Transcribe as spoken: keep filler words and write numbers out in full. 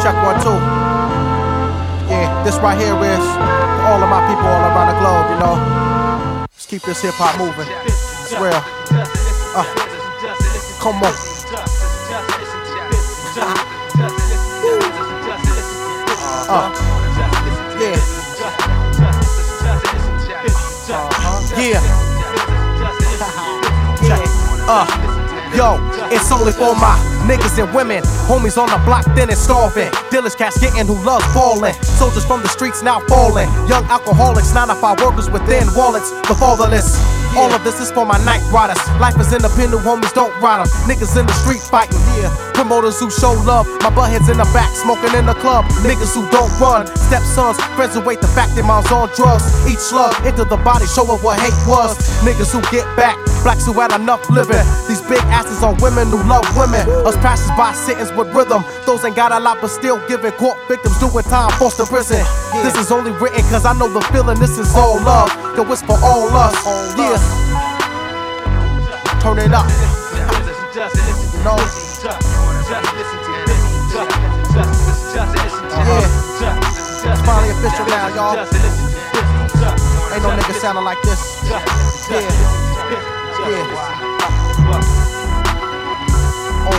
Check one, two. Yeah, this right here is for all of my people all around the globe, you know. Let's keep this hip hop moving. It's real. Uh, come on. Uh, yeah. Yeah. Uh, yo, it's only for my niggas and women, homies on the block, then it's starving. Dealers, cats getting who loves ballin'. Soldiers from the streets now falling. Young alcoholics, nine to five workers within wallets. The fatherless. All of this is for my night riders. Life is independent, homies don't ride 'em. Niggas in the street fighting. Yeah. Promoters who show love. My buttheads in the back, smoking in the club. Niggas who don't run. Stepsons, friends who wait the fact their mom's on drugs. Each slug into the body, showing what hate was. Niggas who get back. Blacks who had enough living. These big asses are women who love women. Us passers by sentence with rhythm. Those ain't got a lot but still giving court victims doing time forced to prison. Yeah. This is only written cause I know the feeling. This is all love. Yo, it's for all us. Yeah. Turn it up. You know. Yeah. It's finally official now, y'all. Ain't no nigga sounding like this. Yeah. Yeah.